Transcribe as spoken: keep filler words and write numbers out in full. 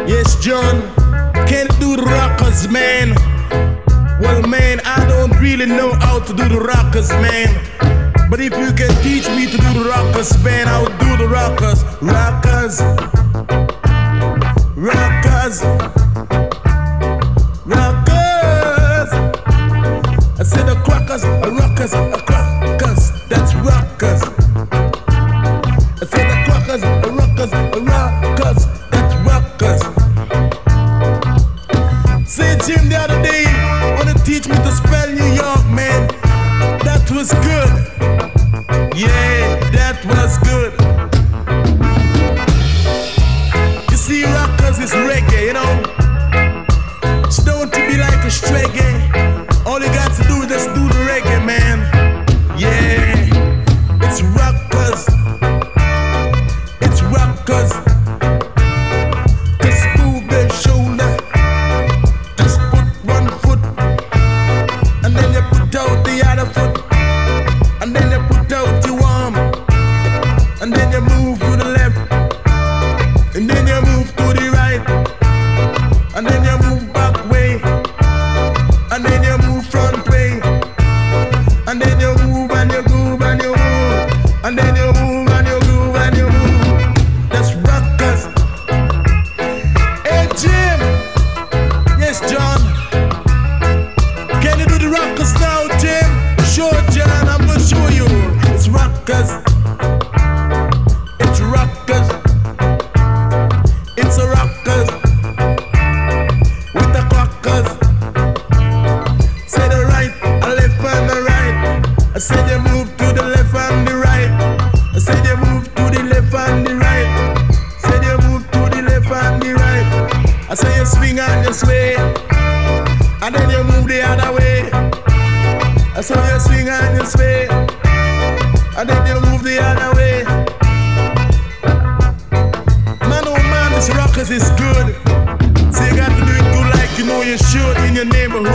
Yes, John, can't do the rockers, man. Well, man, I don't really know how to do the rockers, man. But if you can teach me to do the rockers, man, I'll do the rockers. Rockers, rockers, rockers. I said the crackers, a rockers, a crackers. That's rockers. I said the crackers, a rockers, a rockers. That's rockers. Say Jim the other day wanna teach me to spell New York, man. That was good. Yeah, that was good. You see, rockers is reggae, you know. So don't to be like a stray gay. All you got to do is just do the reggae, man. Yeah, it's rockers. It's rockers. Just move their shoulder. Just put one foot, and then you put out the other foot, and then you put out your arm, and then you move to the left, and then you move to the right, and then you move back way, and then you move front way, and then you move and you groove and you move, and then you move and you groove and you move. That's rockers. Hey Jim, yes John, can you do the rockers now, Jim? Sure, John, I'm gonna show you. It's rockers. It's rockers. It's a rockers. With the clockers. Say the right, a left and the right. I said you move to the left and the right. I said you move to the left and the right. Said you move to the left and the right. I say you swing and you sway, and then you move the other way. I saw you swing and you sway, and then you move the other way. Man, oh man, this rockers is good. So you got to do it good like you know you should in your neighborhood.